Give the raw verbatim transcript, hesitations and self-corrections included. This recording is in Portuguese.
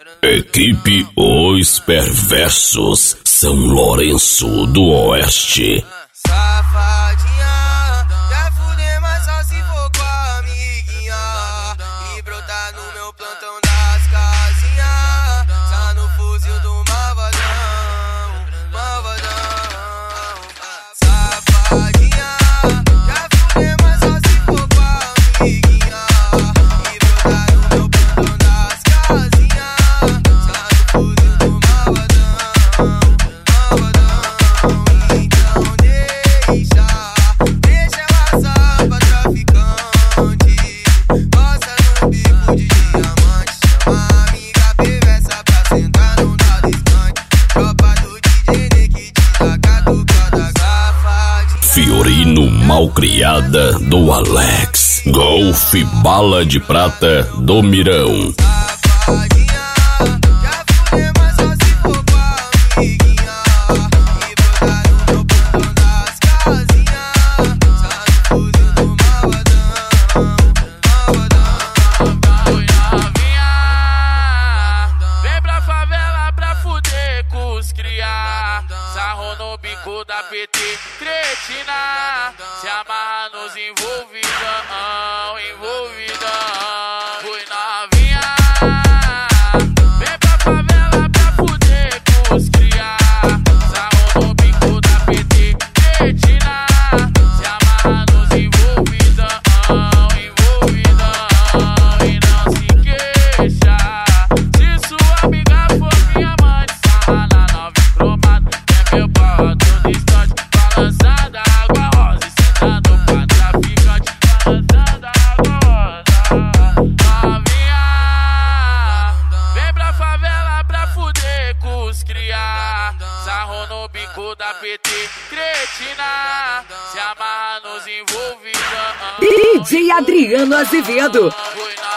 Equipe Os Perversos, São Lourenço do Oeste. Safadinha, quer fuder, mas só se for com a amiguinha. E brotar no meu plantão das casinhas. Só no fuzil do malvadão, malvadão. Safadinha, quer fuder, mas só se for com a amiguinha. E brotar no meu plantão das casinhas. Só no fuzil do malvadão, malvadão. Então deixa, deixa ela só pra traficante. Gosta no bico de diamante. Chama a amiga perversa pra sentar no tal distante. Tropa do D J Nick te dá catucada safadinha. Fiorino Malcriada do Alex. Golf Bala de Prata do Mirão. Safadinha, quer fuder, mas só se for com a amiguinha. E brotar no meu plantão das casinhas. Só no fuzil do malvadão, malvadão. Oi novinha, vem pra favela pra fuder com os cria. Sarro no bico da P T, cretina. Se amarra nos envolvidão, envolvidão. Oi novinha, vem pra favela pra fuder com os cria. Sarro no bico da P T, cretina. Se amarra nos envolvidão, envolvidão. E não se queixa se sua amiga for minha mãe. Sarra na nove cromada, é meu pau todo distante. Balançada água rosa e sentando pra traficante. Balançada água rosa. Novinha, vem pra favela pra fuder com os cria. Sarro no bico da P T, cretina. Se amarra nos envolvidão. D J Adriano Azevedo. Oi,